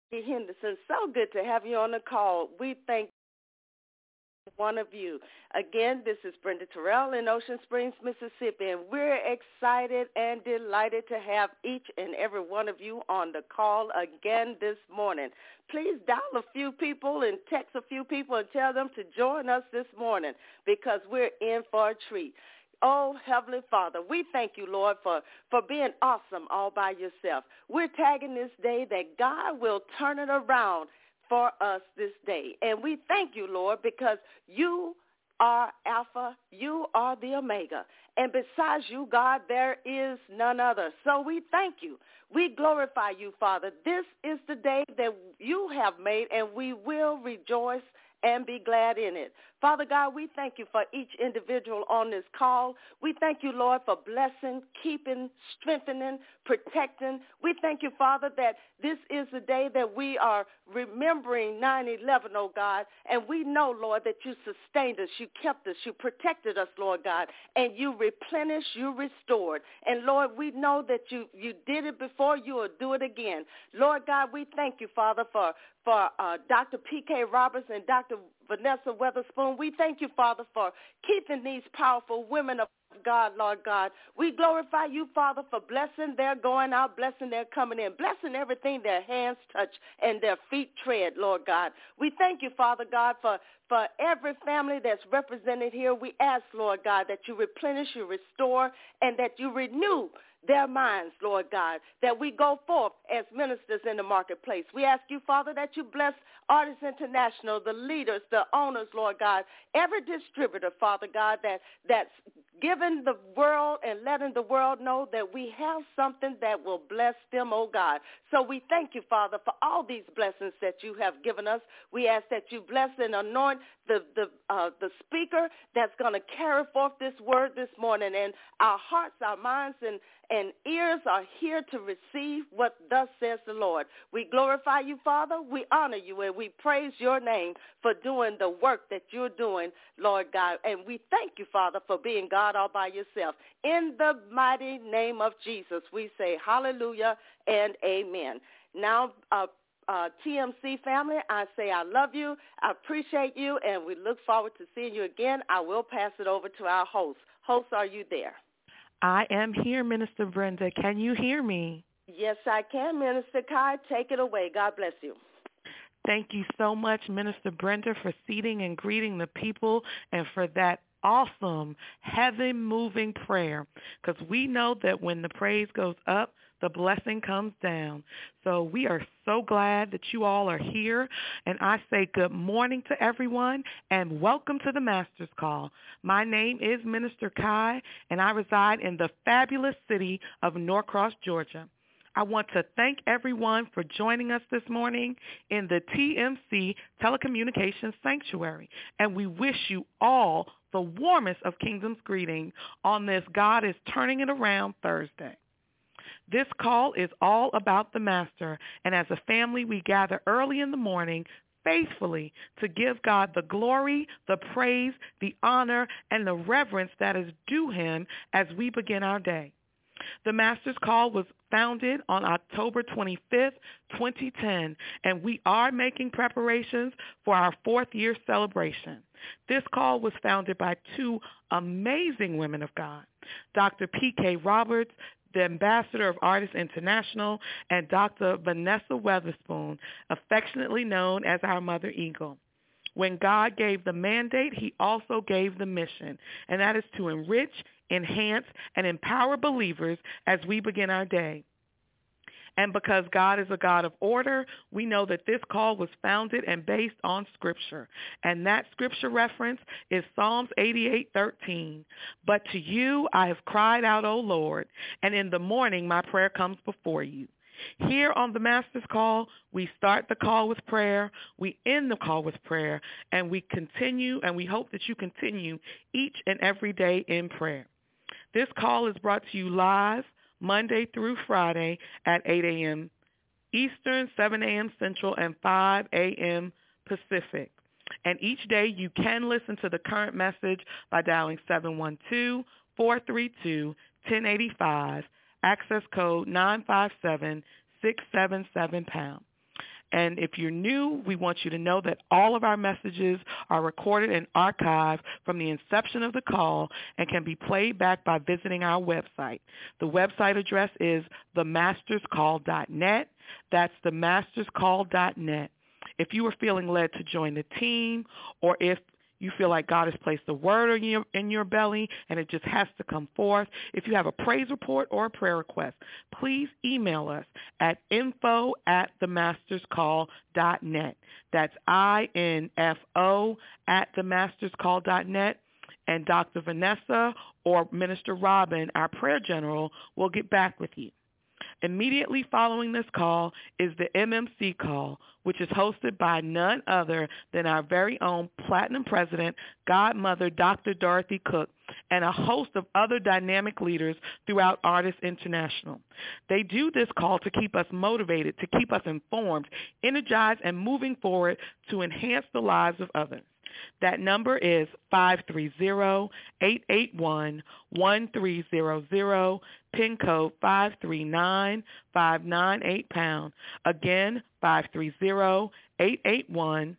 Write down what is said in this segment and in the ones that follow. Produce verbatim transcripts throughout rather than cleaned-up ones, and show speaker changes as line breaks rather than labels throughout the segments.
Henderson, so good to have you on the call. We thank one of you. Again, this is Brenda Terrell in Ocean Springs, Mississippi, and we're excited and delighted to have each and every one of you on the call again this morning. Please dial a few people and text a few people and tell them to join us this morning because we're in for a treat. Oh, Heavenly Father, we thank you, Lord, for, for being awesome all by yourself. We're tagging this day that God will turn it around for us this day. And we thank you, Lord, because you are Alpha, you are the Omega. And besides you, God, there is none other. So we thank you. We glorify you, Father. This is the day that you have made, and we will rejoice and be glad in it. Father God, we thank you for each individual on this call. We thank you, Lord, for blessing, keeping, strengthening, protecting. We thank you, Father, that this is the day that we are remembering nine eleven, oh God, and we know, Lord, that you sustained us, you kept us, you protected us, Lord God, and you replenished, you restored. And, Lord, we know that you, you did it before, you will do it again. Lord God, we thank you, Father, for, for uh, Doctor P K Roberts and Doctor Vanessa Weatherspoon. We thank you, Father, for keeping these powerful women of God, Lord God. We glorify you, Father, for blessing their going out, blessing their coming in, blessing everything their hands touch and their feet tread, Lord God. We thank you, Father God, for, for every family that's represented here. We ask, Lord God, that you replenish, you restore, and that you renew their minds, Lord God, that we go forth as ministers in the marketplace. We ask you, Father, that you bless Artists International, the leaders, the owners, Lord God, every distributor, Father God, that that's giving the world and letting the world know that we have something that will bless them, oh God. So we thank you, Father, for all these blessings that you have given us. We ask that you bless and anoint the the uh, the speaker that's going to carry forth this word this morning, and our hearts, our minds, and and ears are here to receive what thus says the Lord. We glorify you, Father. We honor you, and we praise your name for doing the work that you're doing, Lord God. And we thank you, Father, for being God all by yourself. In the mighty name of Jesus, we say hallelujah and amen. Now, uh, uh, T M C family, I say I love you, I appreciate you, and we look forward to seeing you again. I will pass it over to our host. Host, are you there?
I am here, Minister Brenda. Can you hear me?
Yes, I can, Minister Kai. Take it away. God bless you.
Thank you so much, Minister Brenda, for seating and greeting the people and for that awesome heaven-moving prayer, because we know that when the praise goes up, the blessing comes down. So we are so glad that you all are here, and I say good morning to everyone and welcome to the Master's Call. My name is Minister Kai, and I reside in the fabulous city of Norcross, Georgia. I want to thank everyone for joining us this morning in the T M C Telecommunications Sanctuary, and we wish you all the warmest of Kingdom's greetings on this God is Turning It Around Thursday. This call is all about the Master, and as a family, we gather early in the morning faithfully to give God the glory, the praise, the honor, and the reverence that is due him as we begin our day. The Master's Call was founded on October twenty-fifth, twenty ten, and we are making preparations for our fourth year celebration. This call was founded by two amazing women of God, Doctor P K Roberts, the ambassador of Artists International, and Doctor Vanessa Weatherspoon, affectionately known as our Mother Eagle. When God gave the mandate, he also gave the mission, and that is to enrich, enhance, and empower believers as we begin our day. And because God is a God of order, we know that this call was founded and based on Scripture. And that Scripture reference is Psalms eighty-eight thirteen. But to you I have cried out, O Lord, and in the morning my prayer comes before you. Here on the Master's Call, we start the call with prayer, we end the call with prayer, and we continue, and we hope that you continue each and every day in prayer. This call is brought to you live Monday through Friday at eight a.m. Eastern, seven a.m. Central, and five a.m. Pacific. And each day you can listen to the current message by dialing seven one two, four three two, one zero eight five, access code nine five seven, six seven seven pound. And if you're new, we want you to know that all of our messages are recorded and archived from the inception of the call and can be played back by visiting our website. The website address is the masters call dot net. That's the masters call dot net. If you are feeling led to join the team, or if you feel like God has placed a word in your, in your belly and it just has to come forth, if you have a praise report or a prayer request, please email us at info at the masters call dot net. That's I N F O at the masters call dot net. And Doctor Vanessa or Minister Robin, our prayer general, will get back with you. Immediately following this call is the M M C call, which is hosted by none other than our very own Platinum President, Godmother Doctor Dorothy Cook, and a host of other dynamic leaders throughout Artists International. They do this call to keep us motivated, to keep us informed, energized, and moving forward to enhance the lives of others. That number is five three zero, eight eight one, one three zero zero, PIN code five three nine, five nine eight pound. Again, five three zero, eight eight one,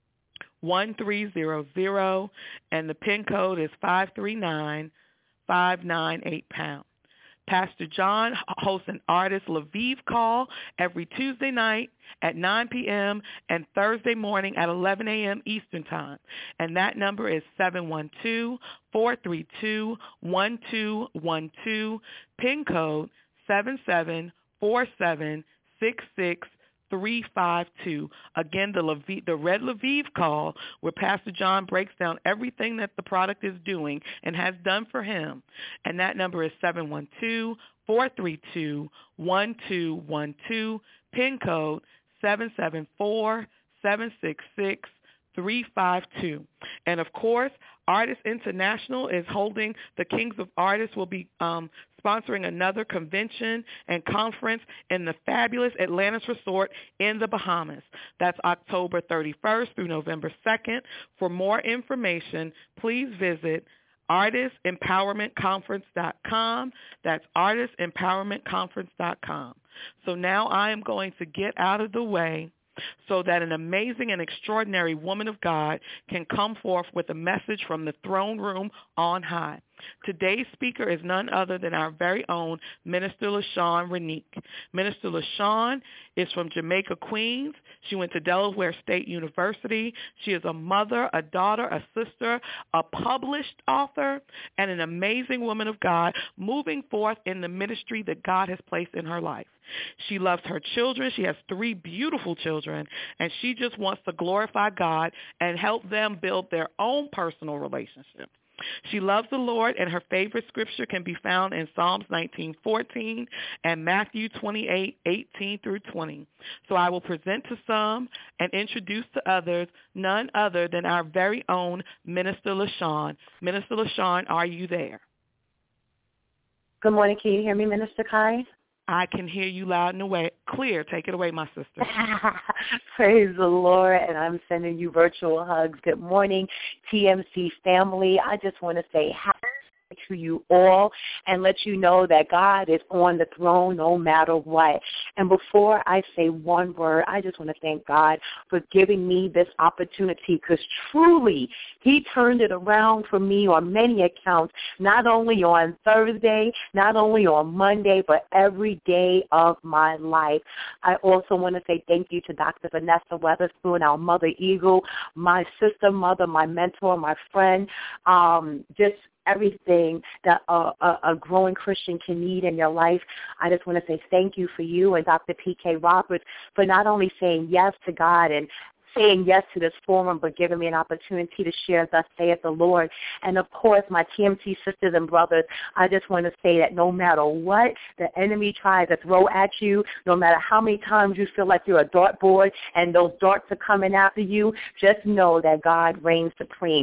one three zero zero, and the PIN code is five three nine, five nine eight pound. Pastor John hosts an Artist Lviv call every Tuesday night at nine p.m. and Thursday morning at eleven a.m. Eastern Time. And that number is seven one two, four three two, one two one two, PIN code seven seven four seven six six three five two. Again, the Lviv, the Red Lviv call, where Pastor John breaks down everything that the product is doing and has done for him. And that number is seven one two, four three two, one two one two, PIN code seven seven four seven six six three five two. And of course, Artists International is holding, the Kings of Artists will be um, sponsoring another convention and conference in the fabulous Atlantis Resort in the Bahamas. That's October thirty-first through November second. For more information, please visit artist empowerment conference dot com. That's artist empowerment conference dot com. So now I am going to get out of the way so that an amazing and extraordinary woman of God can come forth with a message from the throne room on high. Today's speaker is none other than our very own Minister LaShawn Renique. Minister LaShawn is from Jamaica, Queens. She went to Delaware State University. She is a mother, a daughter, a sister, a published author, and an amazing woman of God moving forth in the ministry that God has placed in her life. She loves her children. She has three beautiful children, and she just wants to glorify God and help them build their own personal relationship. She loves the Lord, and her favorite scripture can be found in Psalms nineteen fourteen and Matthew twenty-eight eighteen through twenty. So I will present to some and introduce to others none other than our very own Minister LaShawn. Minister LaShawn, are you there?
Good morning. Can you hear me, Minister Kai?
I can hear you loud and away. Clear. Take it away, my sister.
Praise the Lord, and I'm sending you virtual hugs. Good morning, T M C family. I just want to say happy to you all and let you know that God is on the throne no matter what. And before I say one word, I just want to thank God for giving me this opportunity, because truly he turned it around for me on many accounts, not only on Thursday, not only on Monday, but every day of my life. I also want to say thank you to Doctor Vanessa Weatherspoon, our mother eagle, my sister mother, my mentor, my friend, um, just everything that a, a, a growing Christian can need in your life. I just want to say thank you for you and Doctor P K Roberts for not only saying yes to God and saying yes to this forum, but giving me an opportunity to share thus saith the Lord. And, of course, my T M C sisters and brothers, I just want to say that no matter what the enemy tries to throw at you, no matter how many times you feel like you're a dartboard and those darts are coming after you, just know that God reigns supreme.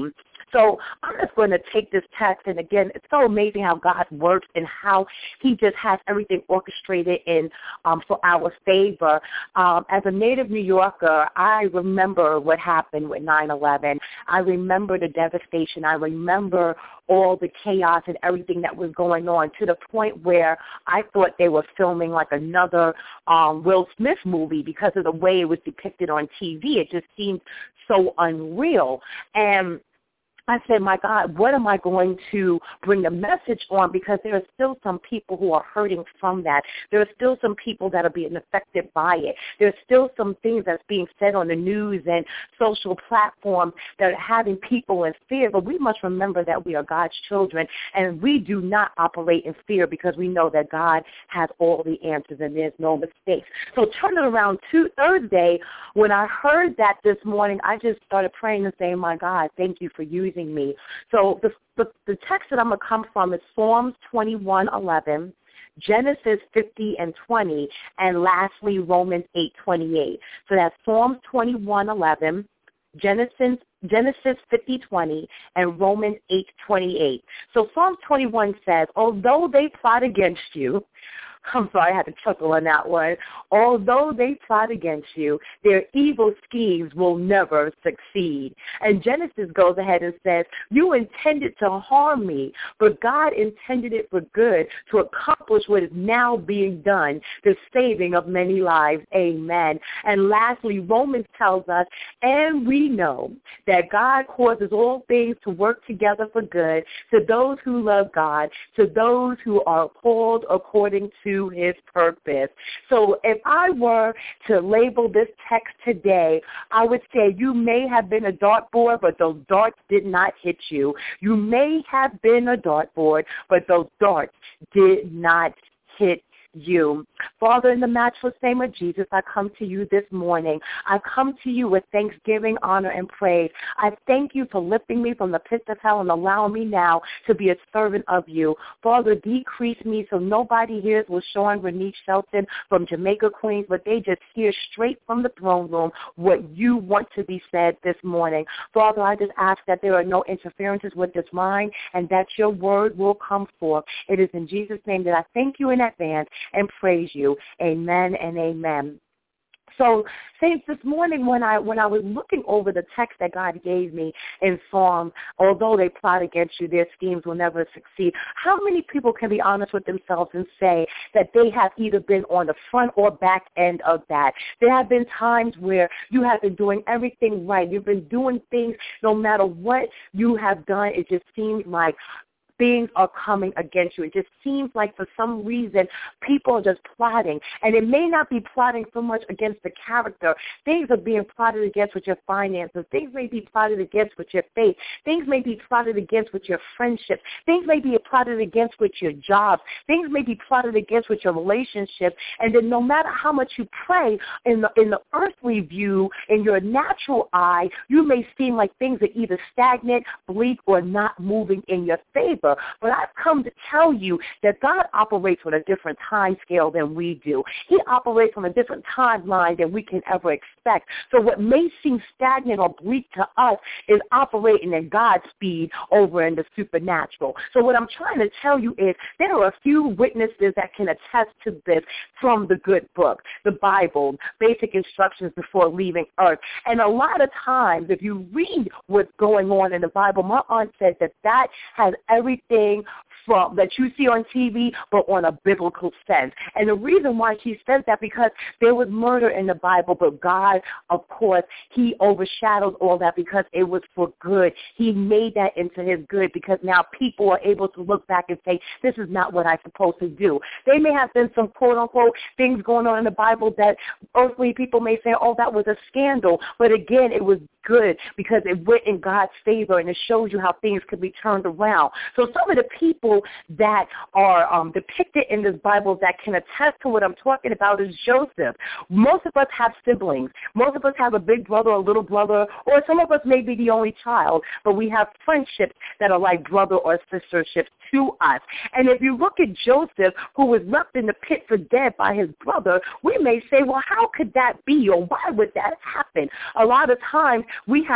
So I'm just going to take this text, and again, it's so amazing how God works and how he just has everything orchestrated in um, for our favor. Um, as a native New Yorker, I remember what happened with nine eleven. I remember the devastation. I remember all the chaos and everything that was going on, to the point where I thought they were filming like another um, Will Smith movie because of the way it was depicted on T V. It just seemed so unreal. And I said, my God, what am I going to bring the message on? Because there are still some people who are hurting from that. There are still some people that are being affected by it. There are still some things that's being said on the news and social platforms that are having people in fear. But we must remember that we are God's children, and we do not operate in fear because we know that God has all the answers and there's no mistakes. So turn it around to Thursday, when I heard that this morning, I just started praying and saying, my God, thank you for using me. So the, the, the text that I'm going to come from is Psalms twenty-one eleven, Genesis fifty and twenty, and lastly Romans eight twenty-eight. So that's Psalms twenty-one eleven, Genesis Genesis fifty twenty, and Romans eight twenty-eight. So Psalms twenty-one says, although they plot against you, I'm sorry, I had to chuckle on that one. Although they plot against you, their evil schemes will never succeed. And Genesis goes ahead and says, you intended to harm me, but God intended it for good, to accomplish what is now being done, the saving of many lives. Amen. And lastly, Romans tells us, and we know that God causes all things to work together for good to those who love God, to those who are called according to his purpose. So if I were to label this text today, I would say you may have been a dartboard, but those darts did not hit you. You may have been a dartboard, but those darts did not hit you. Father, in the matchless name of Jesus, I come to you this morning. I come to you with thanksgiving, honor, and praise. I thank you for lifting me from the pits of hell and allowing me now to be a servant of you. Father, decrease me so nobody hears LaShawn Renee Shelton from Jamaica, Queens, but they just hear straight from the throne room what you want to be said this morning. Father, I just ask that there are no interferences with this line and that your word will come forth. It is in Jesus' name that I thank you in advance and praise you. Amen and amen. So, saints, this morning when I when I was looking over the text that God gave me in Psalm, although they plot against you, their schemes will never succeed. How many people can be honest with themselves and say that they have either been on the front or back end of that? There have been times where you have been doing everything right. You've been doing things no matter what you have done. It just seems like things are coming against you. It just seems like for some reason people are just plotting. And it may not be plotting so much against the character. Things are being plotted against with your finances. Things may be plotted against with your faith. Things may be plotted against with your friendships. Things may be plotted against with your jobs. Things may be plotted against with your relationships. And then no matter how much you pray in the, in the earthly view, in your natural eye, you may seem like things are either stagnant, bleak, or not moving in your favor. But I've come to tell you that God operates on a different time scale than we do. He operates on a different timeline than we can ever expect. So what may seem stagnant or bleak to us is operating in God's speed over in the supernatural. So what I'm trying to tell you is there are a few witnesses that can attest to this from the good book, the Bible, basic instructions before leaving earth. And a lot of times, if you read what's going on in the Bible, my aunt said that that has everything Thing from that you see on T V, but on a biblical sense. And the reason why she says that, because there was murder in the Bible, but God, of course, he overshadowed all that because it was for good. He made that into his good because now people are able to look back and say, this is not what I'm supposed to do. There may have been some quote-unquote things going on in the Bible that earthly people may say, oh, that was a scandal. But again, it was good because it went in God's favor, and it shows you how things could be turned around. So some of the people that are um, depicted in this Bible that can attest to what I'm talking about is Joseph. Most of us have siblings. Most of us have a big brother or a little brother, or some of us may be the only child, but we have friendships that are like brother or sisterships to us. And if you look at Joseph, who was left in the pit for dead by his brother, we may say, well, how could that be, or why would that happen? A lot of times we have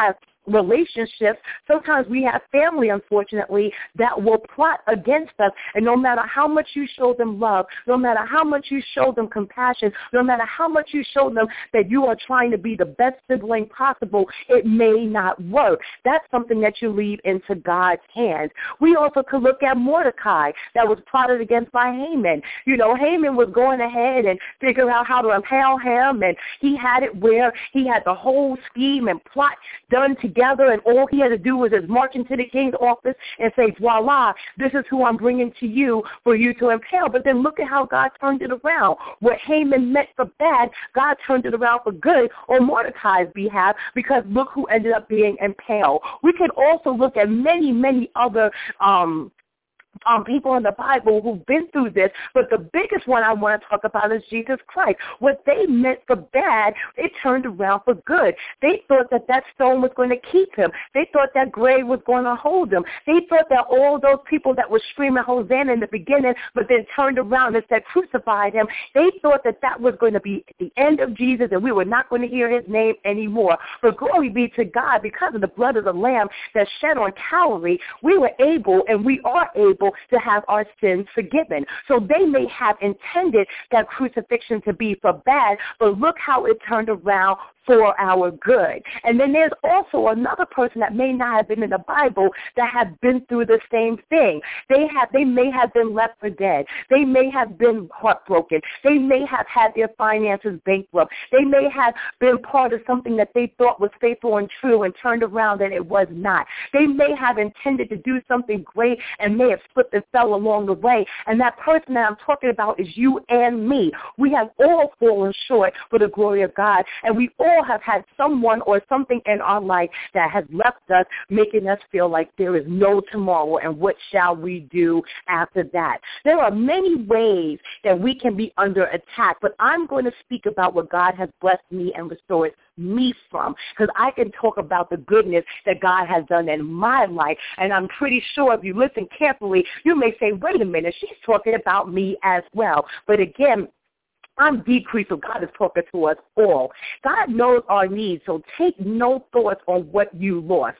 relationships. Sometimes we have family, unfortunately, that will plot against us. And no matter how much you show them love, no matter how much you show them compassion, no matter how much you show them that you are trying to be the best sibling possible, it may not work. That's something that you leave into God's hands. We also could look at Mordecai that was plotted against by Haman. You know, Haman was going ahead and figuring out how to impale him, and he had it where he had the whole scheme and plot done together, and all he had to do was just march into the king's office and say, voila, this is who I'm bringing to you for you to impale. But then look at how God turned it around. What Haman meant for bad, God turned it around for good on Mordecai's behalf, because look who ended up being impaled. We could also look at many, many other um Um, people in the Bible who've been through this, but the biggest one I want to talk about is Jesus Christ. What they meant for bad, it turned around for good. They thought that that stone was going to keep him. They thought that grave was going to hold him. They thought that all those people that were screaming Hosanna in the beginning, but then turned around and said crucified him, they thought that that was going to be the end of Jesus and we were not going to hear his name anymore. But glory be to God, because of the blood of the Lamb that's shed on Calvary, we were able and we are able to have our sins forgiven. So they may have intended that crucifixion to be for bad, but look how it turned around for our good. And then there's also another person that may not have been in the Bible that have been through the same thing. They have, they may have been left for dead. They may have been heartbroken. They may have had their finances bankrupt. They may have been part of something that they thought was faithful and true and turned around and it was not. They may have intended to do something great and may have slipped and fell along the way. And that person that I'm talking about is you and me. We have all fallen short for the glory of God, and we all have had someone or something in our life that has left us, making us feel like there is no tomorrow, and what shall we do after that? There are many ways that we can be under attack, but I'm going to speak about what God has blessed me and restored me from, because I can talk about the goodness that God has done in my life, and I'm pretty sure if you listen carefully, you may say, wait a minute, she's talking about me as well. But again, I'm decreased, so God is talking to us all. God knows our needs, so take no thoughts on what you lost.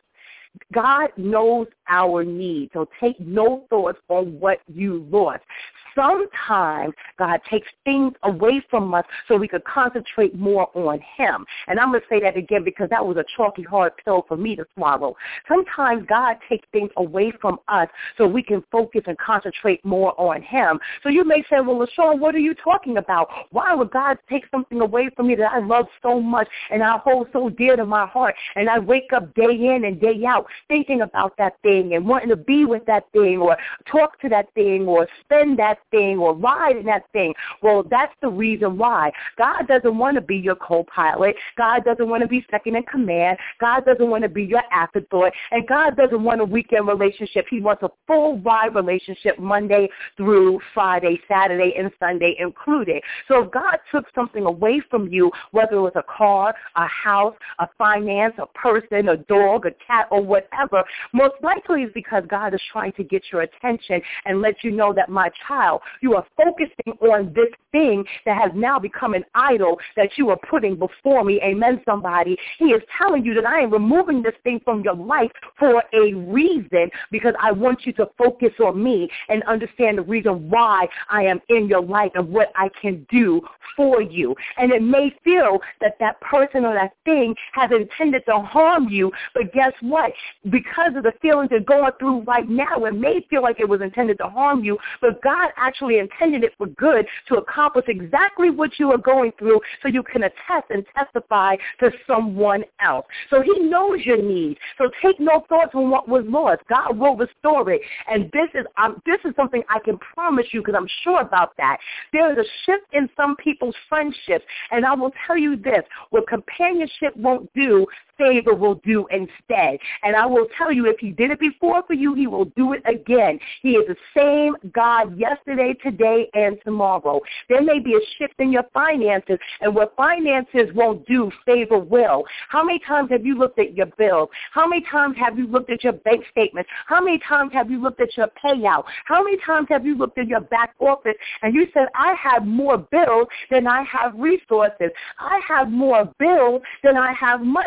God knows our needs, so take no thoughts on what you lost. Sometimes God takes things away from us so we could concentrate more on him. And I'm going to say that again because that was a chalky hard pill for me to swallow. Sometimes God takes things away from us so we can focus and concentrate more on him. So you may say, well, LaShawn, what are you talking about? Why would God take something away from me that I love so much and I hold so dear to my heart, and I wake up day in and day out thinking about that thing and wanting to be with that thing or talk to that thing or spend that thing or ride in that thing? Well, that's the reason why. God doesn't want to be your co-pilot. God doesn't want to be second in command. God doesn't want to be your afterthought. And God doesn't want a weekend relationship. He wants a full ride relationship Monday through Friday, Saturday, and Sunday included. So if God took something away from you, whether it was a car, a house, a finance, a person, a dog, a cat, or whatever, most likely it's because God is trying to get your attention and let you know that, my child, you are focusing on this thing that has now become an idol that you are putting before me. Amen, somebody. He is telling you that I am removing this thing from your life for a reason, because I want you to focus on me and understand the reason why I am in your life and what I can do for you. And it may feel that that person or that thing has intended to harm you, but guess what? Because of the feelings you're going through right now, it may feel like it was intended to harm you, but God actually intended it for good, to accomplish exactly what you are going through so you can attest and testify to someone else. So he knows your needs. So take no thoughts on what was lost. God will restore it. And this is um, this is something I can promise you, because I'm sure about that. There is a shift in some people's friendships. And I will tell you this, what companionship won't do, favor will do instead. And I will tell you, if he did it before for you, he will do it again. He is the same God yesterday, today, and tomorrow. There may be a shift in your finances, and what finances won't do, favor will. How many times have you looked at your bills? How many times have you looked at your bank statements? How many times have you looked at your payout? How many times have you looked at your back office and you said, I have more bills than I have resources. I have more bills than I have money. But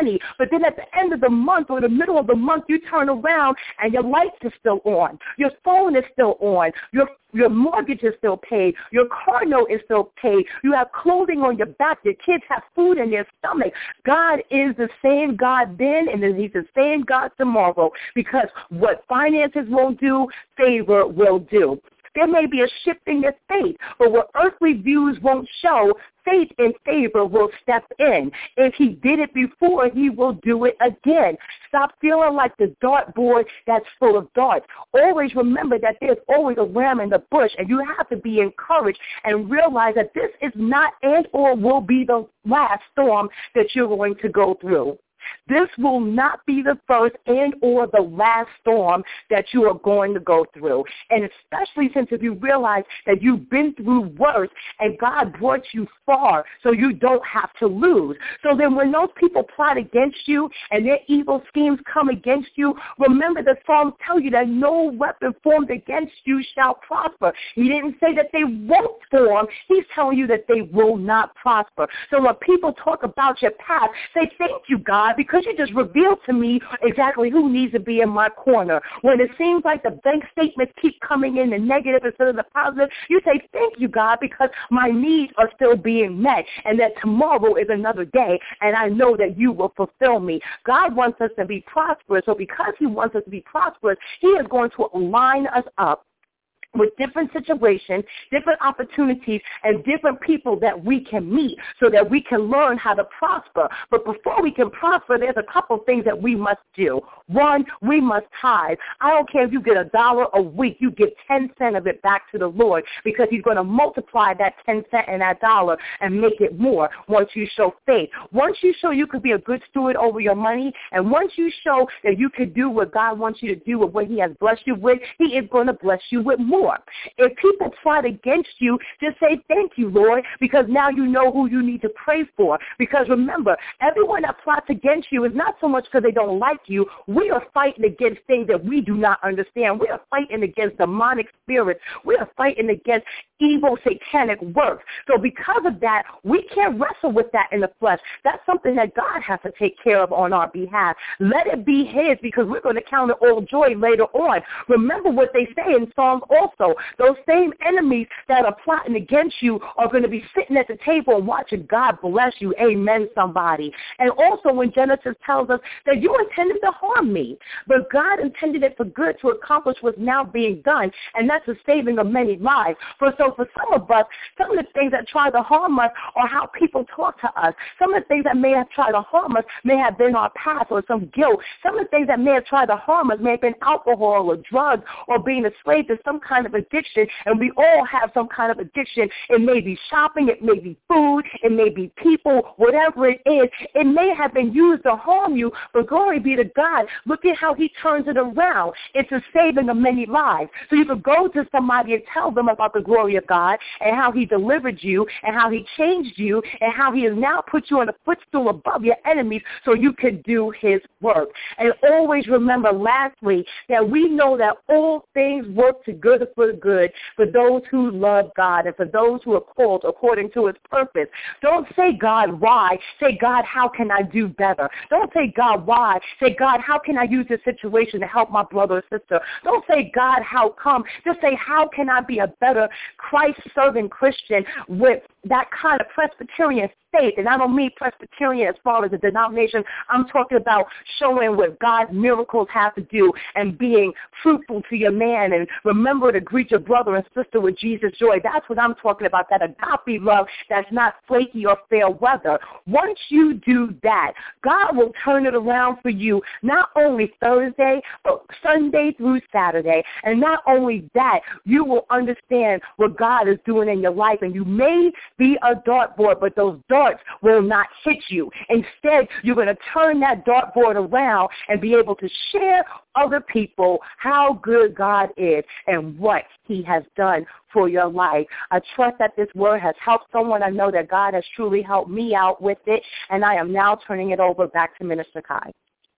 But then at the end of the month or the middle of the month, you turn around and your lights are still on. Your phone is still on. Your Your mortgage is still paid. Your car note is still paid. You have clothing on your back. Your kids have food in their stomach. God is the same God then, and he's the same God tomorrow, because what finances won't do, favor will do. There may be a shift in your faith, but what earthly views won't show, faith and favor will step in. If he did it before, he will do it again. Stop feeling like the dartboard that's full of darts. Always remember that there's always a ram in the bush, and you have to be encouraged and realize that this is not and or will be the last storm that you're going to go through. This will not be the first and or the last storm that you are going to go through. And especially since if you realize that you've been through worse and God brought you far so you don't have to lose. So then when those people plot against you and their evil schemes come against you, remember the Psalms tell you that no weapon formed against you shall prosper. He didn't say that they won't form. He's telling you that they will not prosper. So when people talk about your past, say, thank you, God, because you just revealed to me exactly who needs to be in my corner. When it seems like the bank statements keep coming in the negative instead of the positive, you say, thank you, God, because my needs are still being met, and that tomorrow is another day, and I know that you will fulfill me. God wants us to be prosperous, so because he wants us to be prosperous, he is going to line us up with different situations, different opportunities, and different people that we can meet so that we can learn how to prosper. But before we can prosper, there's a couple things that we must do. One, we must tithe. I don't care if you get a dollar a week, you give ten cents of it back to the Lord, because he's going to multiply that ten cents and that dollar and make it more once you show faith. Once you show you could be a good steward over your money, and once you show that you can do what God wants you to do with what he has blessed you with, he is going to bless you with more. If people plot against you, just say thank you, Lord, because now you know who you need to pray for. Because remember, everyone that plots against you is not so much because they don't like you. We are fighting against things that we do not understand. We are fighting against demonic spirits. We are fighting against evil satanic works. So because of that, we can't wrestle with that in the flesh. That's something that God has to take care of on our behalf. Let it be his, because we're going to count it all joy later on. Remember what they say in Psalms also. Those same enemies that are plotting against you are going to be sitting at the table and watching God bless you. Amen, somebody. And also when Genesis tells us that you intended to harm me, but God intended it for good to accomplish what's now being done, and that's the saving of many lives. For so for some of us, some of the things that try to harm us are how people talk to us. Some of the things that may have tried to harm us may have been our past or some guilt. Some of the things that may have tried to harm us may have been alcohol or drugs or being a slave to some kind of addiction, and we all have some kind of addiction. It may be shopping, it may be food, it may be people, whatever it is. It may have been used to harm you, but glory be to God. Look at how he turns it around. It's a saving of many lives. So you could go to somebody and tell them about the glory of God and how he delivered you and how he changed you and how he has now put you on a footstool above your enemies so you could do his work. And always remember, lastly, that we know that all things work to good for good for those who love God and for those who are called according to his purpose. Don't say, God, why? Say, God, how can I do better? Don't say, God, why? Say, God, how can I use this situation to help my brother or sister? Don't say, God, how come? Just say, how can I be a better Christ-serving Christian with that kind of Presbyterian faith? And I don't mean Presbyterian as far as a denomination. I'm talking about showing what God's miracles have to do and being fruitful to your man, and remember to greet your brother and sister with Jesus' joy. That's what I'm talking about, that agape love that's not flaky or fair weather. Once you do that, God will turn it around for you, not only Thursday, but Sunday through Saturday. And not only that, you will understand what God is doing in your life, and you may be a dartboard, but those darts will not hit you. Instead, you're going to turn that dartboard around and be able to share other people how good God is and what he has done for your life. I trust that this word has helped someone. I know that God has truly helped me out with it, and I am now turning it over back to Minister Kai.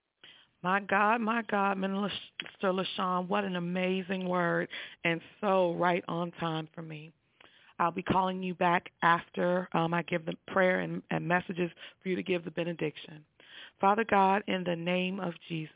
My God, my God, Minister LaShawn, what an amazing word, and so right on time for me. I'll be calling you back after um, I give the prayer and, and messages for you to give the benediction. Father God, in the name of Jesus,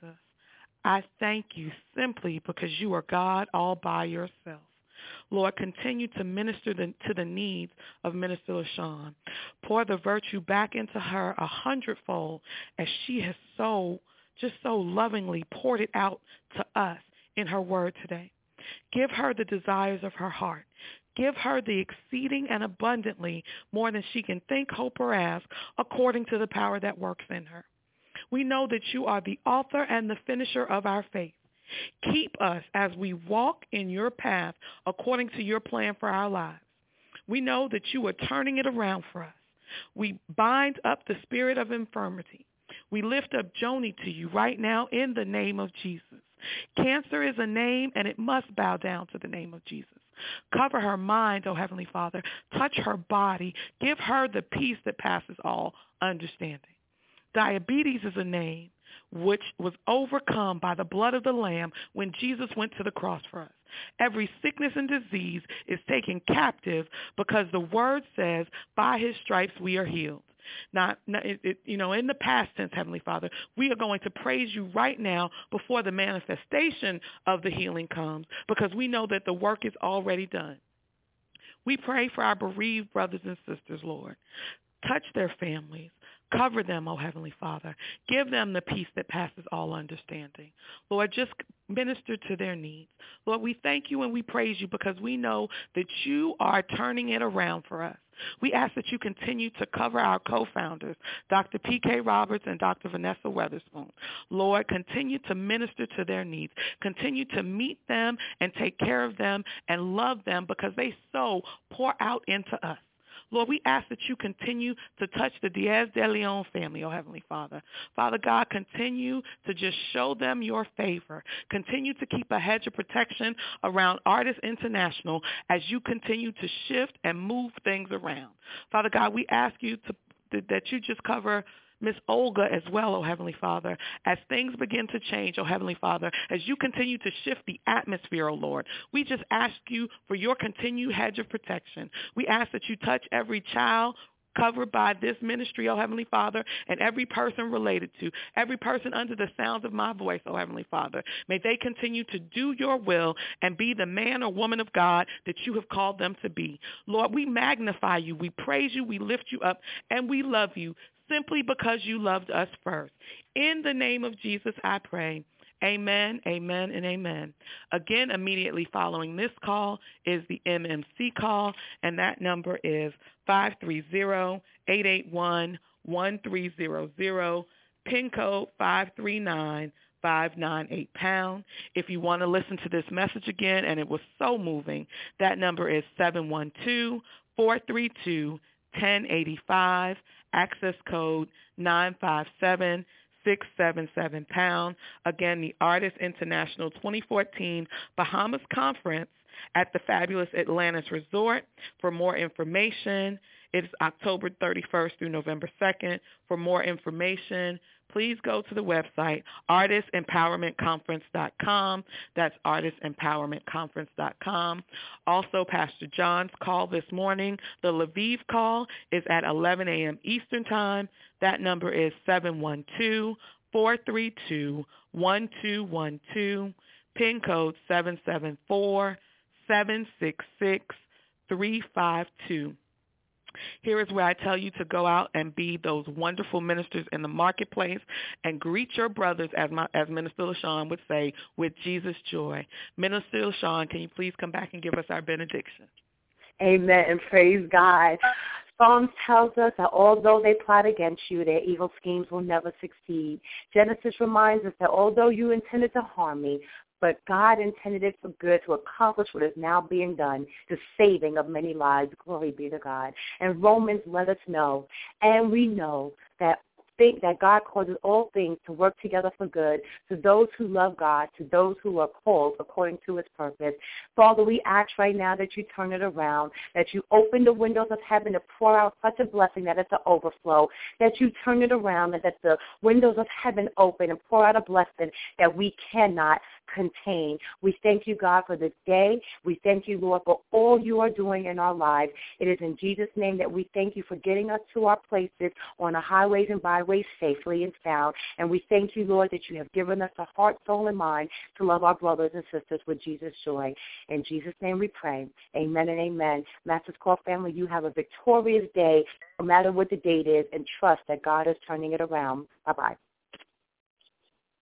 I thank you simply because you are God all by yourself. Lord, continue to minister the, to the needs of Minister LaShawn. Pour the virtue back into her a hundredfold as she has so, just so lovingly poured it out to us in her word today. Give her the desires of her heart. Give her the exceeding and abundantly more than she can think, hope, or ask, according to the power that works in her. We know that you are the author and the finisher of our faith. Keep us as we walk in your path according to your plan for our lives. We know that you are turning it around for us. We bind up the spirit of infirmity. We lift up Joni to you right now in the name of Jesus. Cancer is a name, and it must bow down to the name of Jesus. Cover her mind, oh Heavenly Father. Touch her body. Give her the peace that passes all understanding. Diabetes is a name which was overcome by the blood of the Lamb when Jesus went to the cross for us. Every sickness and disease is taken captive because the word says, by his stripes we are healed. Not, not it, it, you know, in the past tense, Heavenly Father, we are going to praise you right now before the manifestation of the healing comes, because we know that the work is already done. We pray for our bereaved brothers and sisters, Lord. Touch their families. Cover them, oh Heavenly Father. Give them the peace that passes all understanding. Lord, just minister to their needs. Lord, we thank you and we praise you because we know that you are turning it around for us. We ask that you continue to cover our co-founders, Doctor P K Roberts and Doctor Vanessa Weatherspoon. Lord, continue to minister to their needs. Continue to meet them and take care of them and love them because they so pour out into us. Lord, we ask that you continue to touch the Diaz de Leon family, oh Heavenly Father. Father God, continue to just show them your favor. Continue to keep a hedge of protection around Artists International as you continue to shift and move things around. Father God, we ask you to, that you just cover Miss Olga as well, oh Heavenly Father, as things begin to change, oh Heavenly Father, as you continue to shift the atmosphere, oh Lord. We just ask you for your continued hedge of protection. We ask that you touch every child covered by this ministry, oh Heavenly Father, and every person related to, every person under the sound of my voice, oh Heavenly Father. May they continue to do your will and be the man or woman of God that you have called them to be. Lord, we magnify you, we praise you, we lift you up, and we love you simply because you loved us first. In the name of Jesus, I pray. Amen, amen, and amen. Again, immediately following this call is the M M C call, and that number is five three zero, eight eight one, one three zero zero, PIN code five three nine, five nine eight pound. If you want to listen to this message again, and it was so moving, that number is seven one two, four three two, one zero eight five, access code nine five seven, six seven seven pound. Again, the Artists International twenty fourteen Bahamas Conference at the fabulous Atlantis Resort. For more information, it's October thirty-first through November second. For more information, please go to the website, artist empowerment conference dot com. That's artist empowerment conference dot com. Also, Pastor John's call this morning, the Lviv call, is at eleven a.m. Eastern Time. That number is seven one two, four three two, one two one two, PIN code seven seven four, seven six six, three five two. Here is where I tell you to go out and be those wonderful ministers in the marketplace and greet your brothers, as my, as Minister LaShawn would say, with Jesus' joy. Minister LaShawn, can you please come back and give us our benediction?
Amen, and praise God. Psalms tells us that although they plot against you, their evil schemes will never succeed. Genesis reminds us that although you intended to harm me, but God intended it for good to accomplish what is now being done, the saving of many lives. Glory be to God. And Romans let us know, and we know that think that God causes all things to work together for good to those who love God, to those who are called according to his purpose. Father, we ask right now that you turn it around, that you open the windows of heaven to pour out such a blessing that it's an overflow, that you turn it around and that the windows of heaven open and pour out a blessing that we cannot contain. We thank you, God, for this day. We thank you, Lord, for all you are doing in our lives. It is in Jesus' name that we thank you for getting us to our places on the highways and byways safely and sound. And we thank you, Lord, that you have given us a heart, soul, and mind to love our brothers and sisters with Jesus' joy. In Jesus' name we pray. Amen and amen. Masters Call family, you have a victorious day, no matter what the date is, and trust that God is turning it around. Bye-bye.